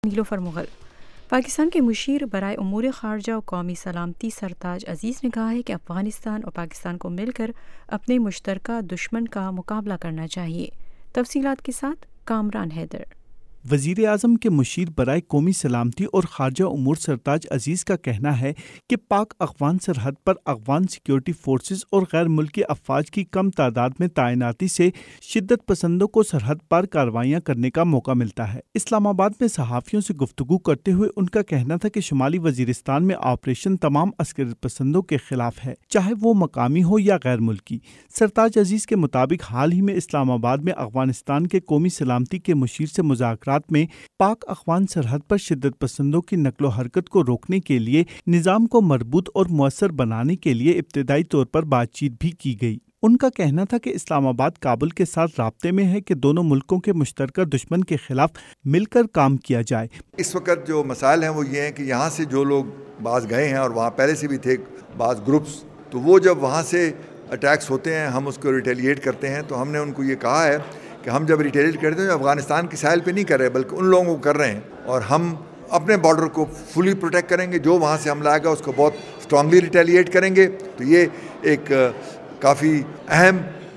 نیلوفر مغل۔ پاکستان کے مشیر برائے امور خارجہ و قومی سلامتی سرتاج عزیز نے کہا ہے کہ افغانستان اور پاکستان کو مل کر اپنے مشترکہ دشمن کا مقابلہ کرنا چاہیے۔ تفصیلات کے ساتھ کامران حیدر۔ وزیر اعظم کے مشیر برائے قومی سلامتی اور خارجہ امور سرتاج عزیز کا کہنا ہے کہ پاک افغان سرحد پر افغان سیکیورٹی فورسز اور غیر ملکی افواج کی کم تعداد میں تعیناتی سے شدت پسندوں کو سرحد پار کارروائیاں کرنے کا موقع ملتا ہے۔ اسلام آباد میں صحافیوں سے گفتگو کرتے ہوئے ان کا کہنا تھا کہ شمالی وزیرستان میں آپریشن تمام عسکریت پسندوں کے خلاف ہے، چاہے وہ مقامی ہو یا غیر ملکی۔ سرتاج عزیز کے مطابق حال ہی میں اسلام آباد میں افغانستان کے قومی سلامتی کے مشیر سے مذاکرات میں پاک افغان سرحد پر شدت پسندوں کی نقل و حرکت کو روکنے کے لیے نظام کو مربوط اور مؤثر بنانے کے لیے ابتدائی طور پر بات چیت بھی کی گئی۔ ان کا کہنا تھا کہ اسلام آباد کابل کے ساتھ رابطے میں ہے کہ دونوں ملکوں کے مشترکہ دشمن کے خلاف مل کر کام کیا جائے۔ اس وقت جو مسائل ہیں وہ یہ ہیں کہ یہاں سے جو لوگ بعض گئے ہیں اور وہاں پہلے سے بھی تھے بعض گروپس، تو وہ جب وہاں سے اٹیکس ہوتے ہیں ہم اس کو ریٹیلیٹ کرتے ہیں، تو ہم نے ان کو یہ کہا ہے کہ ہم جب ریٹیلیٹ کرتے ہیں افغانستان کی ساحل پہ نہیں کر رہے بلکہ ان لوگوں کو کر رہے ہیں، اور ہم اپنے بارڈر کو فلی پروٹیکٹ کریں گے۔ جو وہاں سے حملہ آئے گا اس کو بہت اسٹرانگلی ریٹیلیٹ کریں گے۔ تو یہ ایک کافی اہم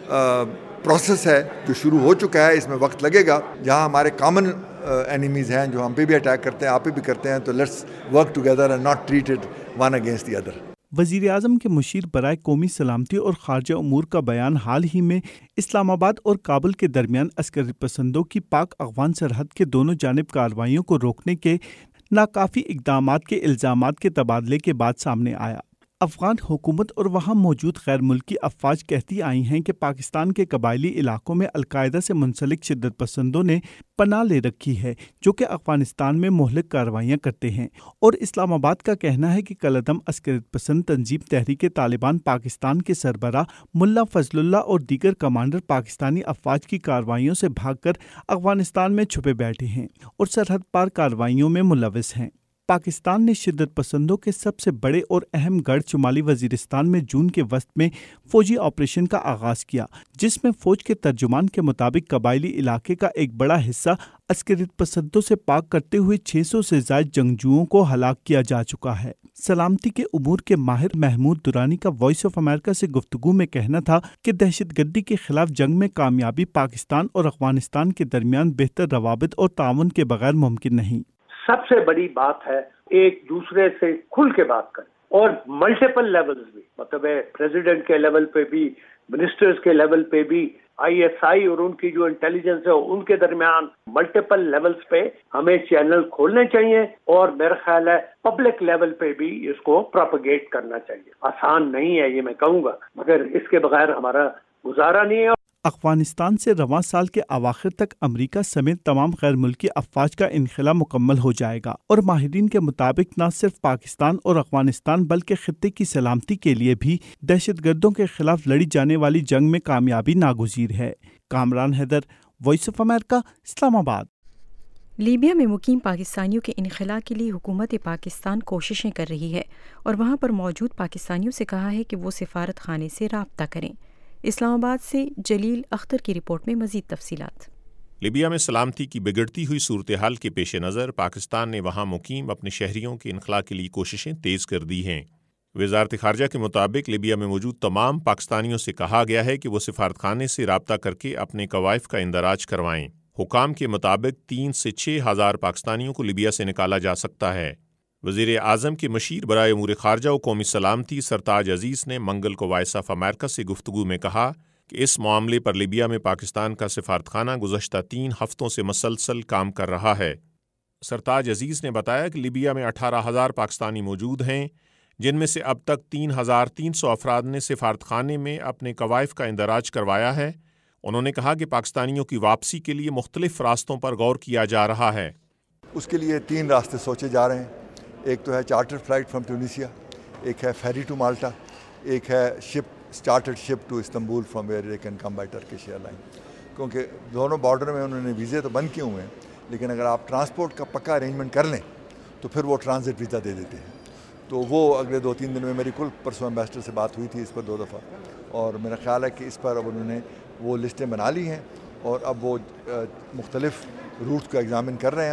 پروسیس ہے جو شروع ہو چکا ہے، اس میں وقت لگے گا۔ جہاں ہمارے کامن اینیمیز ہیں جو ہم پہ بھی اٹیک کرتے ہیں، آپ پہ بھی کرتے ہیں، تو let's work together and not treat it one against the other. وزیر اعظم کے مشیر برائے قومی سلامتی اور خارجہ امور کا بیان حال ہی میں اسلام آباد اور کابل کے درمیان عسکریت پسندوں کی پاک افغان سرحد کے دونوں جانب کارروائیوں کو روکنے کے ناکافی اقدامات کے الزامات کے تبادلے کے بعد سامنے آیا۔ افغان حکومت اور وہاں موجود غیر ملکی افواج کہتی آئی ہیں کہ پاکستان کے قبائلی علاقوں میں القاعدہ سے منسلک شدت پسندوں نے پناہ لے رکھی ہے جو کہ افغانستان میں مہلک کارروائیاں کرتے ہیں، اور اسلام آباد کا کہنا ہے کہ کالعدم عسکریت پسند تنظیم تحریک طالبان پاکستان کے سربراہ ملا فضل اللہ اور دیگر کمانڈر پاکستانی افواج کی کارروائیوں سے بھاگ کر افغانستان میں چھپے بیٹھے ہیں اور سرحد پار کارروائیوں میں ملوث ہیں۔ پاکستان نے شدت پسندوں کے سب سے بڑے اور اہم گڑھ شمالی وزیرستان میں جون کے وسط میں فوجی آپریشن کا آغاز کیا، جس میں فوج کے ترجمان کے مطابق قبائلی علاقے کا ایک بڑا حصہ عسکریت پسندوں سے پاک کرتے ہوئے 600 سے زائد جنگجوؤں کو ہلاک کیا جا چکا ہے۔ سلامتی کے امور کے ماہر محمود درانی کا وائس آف امریکہ سے گفتگو میں کہنا تھا کہ دہشت گردی کے خلاف جنگ میں کامیابی پاکستان اور افغانستان کے درمیان بہتر روابط اور تعاون کے بغیر ممکن نہیں۔ سب سے بڑی بات ہے ایک دوسرے سے کھل کے بات کریں، اور ملٹیپل لیولز بھی، مطلب ہے پریزیڈنٹ کے لیول پہ بھی، منسٹرز کے لیول پہ بھی، آئی ایس آئی اور ان کی جو انٹیلیجنس ہے ان کے درمیان ملٹیپل لیولز پہ ہمیں چینل کھولنے چاہیے، اور میرا خیال ہے پبلک لیول پہ بھی اس کو پروپیگیٹ کرنا چاہیے۔ آسان نہیں ہے یہ میں کہوں گا، مگر اس کے بغیر ہمارا گزارا نہیں ہے۔ افغانستان سے رواں سال کے اواخر تک امریکہ سمیت تمام غیر ملکی افواج کا انخلا مکمل ہو جائے گا، اور ماہرین کے مطابق نہ صرف پاکستان اور افغانستان بلکہ خطے کی سلامتی کے لیے بھی دہشت گردوں کے خلاف لڑی جانے والی جنگ میں کامیابی ناگزیر ہے۔ Kamran Haider, Voice of America, Islamabad. Libya میں مقیم پاکستانیوں کے انخلاء کے لیے حکومت پاکستان کوششیں کر رہی ہے اور وہاں پر موجود پاکستانیوں سے کہا ہے کہ وہ سفارت خانے سے رابطہ کریں۔ اسلام آباد سے جلیل اختر کی رپورٹ میں مزید تفصیلات۔ لیبیا میں سلامتی کی بگڑتی ہوئی صورتحال کے پیش نظر پاکستان نے وہاں مقیم اپنے شہریوں کے انخلاء کے لیے کوششیں تیز کر دی ہیں۔ وزارت خارجہ کے مطابق لیبیا میں موجود تمام پاکستانیوں سے کہا گیا ہے کہ وہ سفارت خانے سے رابطہ کر کے اپنے قوائف کا اندراج کروائیں۔ حکام کے مطابق 3 سے 6 ہزار پاکستانیوں کو لیبیا سے نکالا جا سکتا ہے۔ وزیر اعظم کے مشیر برائے امور خارجہ و قومی سلامتی سرتاج عزیز نے منگل کو وائس آف امریکہ سے گفتگو میں کہا کہ اس معاملے پر لیبیا میں پاکستان کا سفارت خانہ گزشتہ 3 ہفتوں سے مسلسل کام کر رہا ہے۔ سرتاج عزیز نے بتایا کہ لیبیا میں 18,000 پاکستانی موجود ہیں، جن میں سے اب تک 3,300 افراد نے سفارت خانے میں اپنے قوائف کا اندراج کروایا ہے۔ انہوں نے کہا کہ پاکستانیوں کی واپسی کے لیے مختلف راستوں پر غور کیا جا رہا ہے۔ اس کے لیے 3 راستے سوچے جا رہے ہیں۔ ایک تو ہے چارٹر فلائٹ فرام ٹیونیسیا، ایک ہے فیری ٹو مالٹا، ایک ہے started ship to Istanbul from where they can come by Turkish airline لائن، کیونکہ دونوں بارڈر میں انہوں نے ویزے تو بند کیے ہوئے ہیں، لیکن اگر آپ ٹرانسپورٹ کا پکا ارینجمنٹ کر لیں تو پھر وہ ٹرانزٹ ویزا دے دیتے ہیں۔ تو وہ اگلے 2-3 دن میں میری کل پرسوں ایمبیسڈر سے بات ہوئی تھی اس پر 2 دفعہ، اور میرا خیال ہے کہ اس پر اب انہوں نے وہ لسٹیں بنا لی ہیں، اور اب وہ مختلف روٹس کو ایگزامن کر رہے ہیں، اور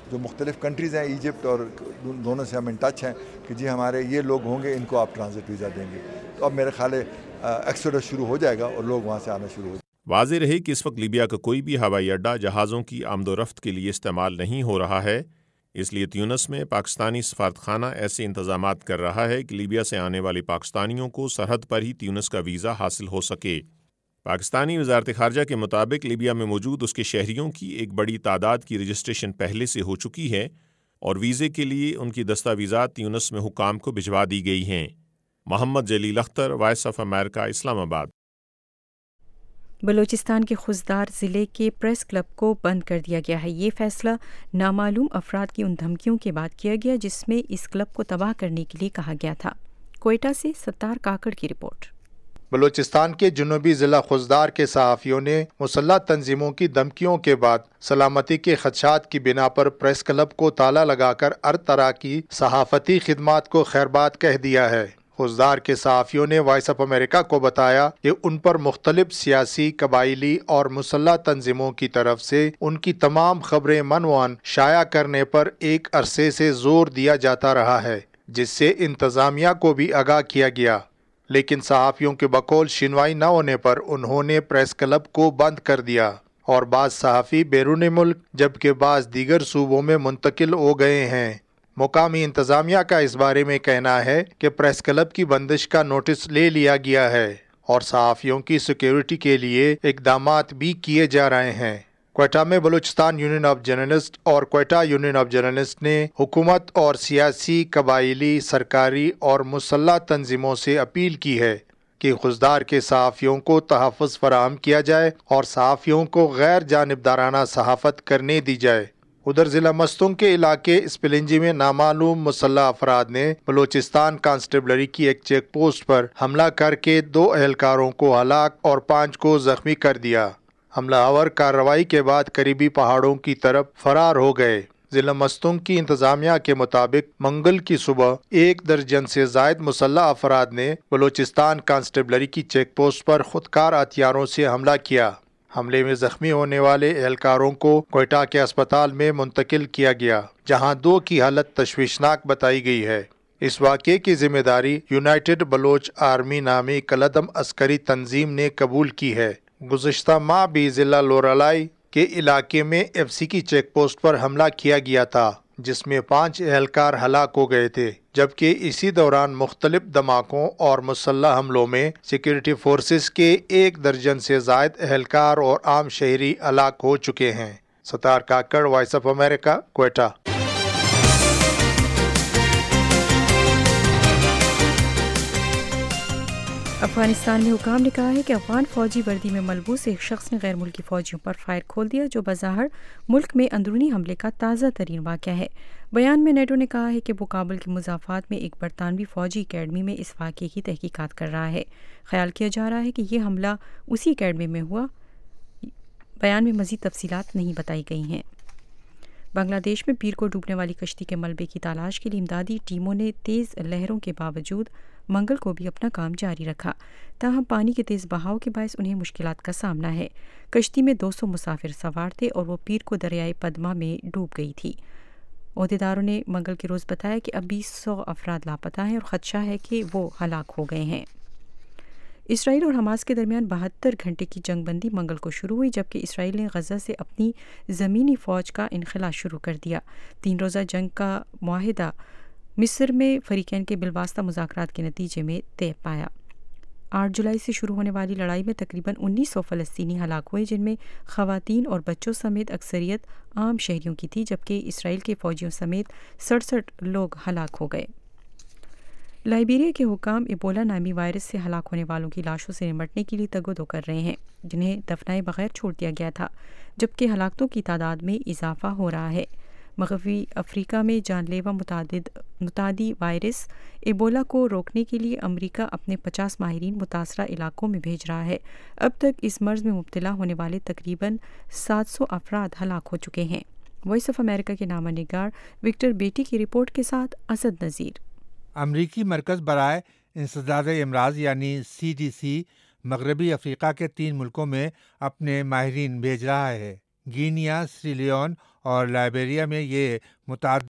جو مختلف کنٹریز ہیں ایجپٹ اور دونوں سے ہم ان ٹچ ہیں کہ جی ہمارے یہ لوگ ہوں گے، ان کو آپ ٹرانزٹ ویزا دیں گے. تو اب میرے خیال ہے ایکسوڈس شروع ہو جائے گا اور لوگ وہاں سے آنا شروع ہو جائے گا. واضح رہے کہ اس وقت لیبیا کا کوئی بھی ہوائی اڈہ جہازوں کی آمد و رفت کے لیے استعمال نہیں ہو رہا ہے، اس لیے تیونس میں پاکستانی سفارتخانہ ایسے انتظامات کر رہا ہے کہ لیبیا سے آنے والے پاکستانیوں کو سرحد پر ہی تیونس کا ویزا حاصل ہو سکے. پاکستانی وزارت خارجہ کے مطابق لیبیا میں موجود اس کے شہریوں کی ایک بڑی تعداد کی رجسٹریشن پہلے سے ہو چکی ہے اور ویزے کے لیے ان کی دستاویزات تیونس میں حکام کو بھجوا دی گئی ہیں. Muhammad Jalil Akhtar, Voice of America, Islamabad. Balochistan کے خضدار ضلع کے پریس کلب کو بند کر دیا گیا ہے. یہ فیصلہ نامعلوم افراد کی ان دھمکیوں کے بعد کیا گیا جس میں اس کلب کو تباہ کرنے کے لیے کہا گیا تھا. کوئٹہ سے ستار کاکڑ کی رپورٹ. بلوچستان کے جنوبی ضلع خضدار کے صحافیوں نے مسلح تنظیموں کی دھمکیوں کے بعد سلامتی کے خدشات کی بنا پر پریس کلب کو تالا لگا کر ہر طرح کی صحافتی خدمات کو خیرباد کہہ دیا ہے. خضدار کے صحافیوں نے وائس آف امریکہ کو بتایا کہ ان پر مختلف سیاسی، قبائلی اور مسلح تنظیموں کی طرف سے ان کی تمام خبریں منوان شائع کرنے پر ایک عرصے سے زور دیا جاتا رہا ہے، جس سے انتظامیہ کو بھی آگاہ کیا گیا. لیکن صحافیوں کے بقول شنوائی نہ ہونے پر انہوں نے پریس کلب کو بند کر دیا اور بعض صحافی بیرون ملک جبکہ بعض دیگر صوبوں میں منتقل ہو گئے ہیں. مقامی انتظامیہ کا اس بارے میں کہنا ہے کہ پریس کلب کی بندش کا نوٹس لے لیا گیا ہے اور صحافیوں کی سیکیورٹی کے لیے اقدامات بھی کیے جا رہے ہیں. کوئٹہ میں بلوچستان یونین آف جرنلسٹ اور کوئٹہ یونین آف جرنلسٹ نے حکومت اور سیاسی، قبائلی، سرکاری اور مسلح تنظیموں سے اپیل کی ہے کہ خضدار کے صحافیوں کو تحفظ فراہم کیا جائے اور صحافیوں کو غیر جانبدارانہ صحافت کرنے دی جائے. ادھر ضلع مستونگ کے علاقے اسپلنجی میں نامعلوم مسلح افراد نے بلوچستان کانسٹیبلری کی ایک چیک پوسٹ پر حملہ کر کے 2 اہلکاروں کو ہلاک اور 5 کو زخمی کر دیا. حملہ آور کارروائی کے بعد قریبی پہاڑوں کی طرف فرار ہو گئے. ضلع مستونگ کی انتظامیہ کے مطابق منگل کی صبح 1 درجن سے زائد مسلح افراد نے بلوچستان کانسٹیبلری کی چیک پوسٹ پر خودکار ہتھیاروں سے حملہ کیا. حملے میں زخمی ہونے والے اہلکاروں کو کوئٹہ کے اسپتال میں منتقل کیا گیا جہاں 2 کی حالت تشویشناک بتائی گئی ہے. اس واقعے کی ذمہ داری یونائٹڈ بلوچ آرمی نامی کلعدم عسکری تنظیم نے قبول کی ہے. گزشتہ ماہ بھی ضلع لورالائی کے علاقے میں ایف سی کی چیک پوسٹ پر حملہ کیا گیا تھا جس میں 5 اہلکار ہلاک ہو گئے تھے، جبکہ اسی دوران مختلف دھماکوں اور مسلح حملوں میں سیکورٹی فورسز کے 1 درجن سے زائد اہلکار اور عام شہری ہلاک ہو چکے ہیں. Sattar Kakar, Voice of America, Quetta. Afghanistan میں حکام نے کہا ہے کہ افغان فوجی وردی میں ملبوس ایک شخص نے غیر ملکی فوجیوں پر فائر کھول دیا جو بظاہر ملک میں اندرونی حملے کا تازہ ترین واقعہ ہے. بیان میں نیٹو نے کہا ہے کہ وہ کابل کے مضافات میں ایک برطانوی فوجی اکیڈمی میں اس واقعے کی تحقیقات کر رہا ہے. خیال کیا جا رہا ہے کہ یہ حملہ اسی اکیڈمی میں ہوا. بیان میں مزید تفصیلات نہیں بتائی گئی ہیں. بنگلہ دیش میں پیر کو ڈوبنے والی کشتی کے ملبے کی تلاش کے لیے امدادی ٹیموں نے تیز لہروں کے باوجود منگل کو بھی اپنا کام جاری رکھا، تاہم پانی کے تیز بہاؤ کے باعث انہیں مشکلات کا سامنا ہے. کشتی میں 200 مسافر سوار تھے اور وہ پیر کو دریائے پدما میں ڈوب گئی تھی. عہدیداروں نے منگل کے روز بتایا کہ ابھی 100 افراد لاپتہ ہیں اور خدشہ ہے کہ وہ ہلاک ہو گئے ہیں. اسرائیل اور حماس کے درمیان 72 گھنٹے کی جنگ بندی منگل کو شروع ہوئی، جبکہ اسرائیل نے غزہ سے اپنی زمینی فوج کا انخلاء شروع کر دیا. 3 روزہ جنگ کا معاہدہ مصر میں فریقین کے بالواسطہ مذاکرات کے نتیجے میں طے پایا. 8 جولائی سے شروع ہونے والی لڑائی میں تقریباً 1900 فلسطینی ہلاک ہوئے، جن میں خواتین اور بچوں سمیت اکثریت عام شہریوں کی تھی، جبکہ اسرائیل کے فوجیوں سمیت 67 لوگ ہلاک ہو گئے. لائبیریا کے حکام ایبولا نامی وائرس سے ہلاک ہونے والوں کی لاشوں سے نمٹنے کے لیے تگ و دو کر رہے ہیں، جنہیں دفنائے بغیر چھوڑ دیا گیا تھا، جبکہ ہلاکتوں کی تعداد میں اضافہ ہو رہا ہے. مغربی افریقہ میں جان لیوا متعدی وائرس ایبولا کو روکنے کے لیے امریکہ اپنے 50 ماہرین متاثرہ علاقوں میں بھیج رہا ہے. اب تک اس مرض میں مبتلا ہونے والے تقریباً 700 افراد ہلاک ہو چکے ہیں. وائس آف امریکہ کے نامہ نگار وکٹر بیٹی کی رپورٹ کے ساتھ اسد نذیر. امریکی مرکز برائے انسداد امراض یعنی CDC مغربی افریقہ کے 3 ملکوں میں اپنے ماہرین بھیج رہا ہے. گینیا، سری لیون اور لائبیریا میں یہ متعدد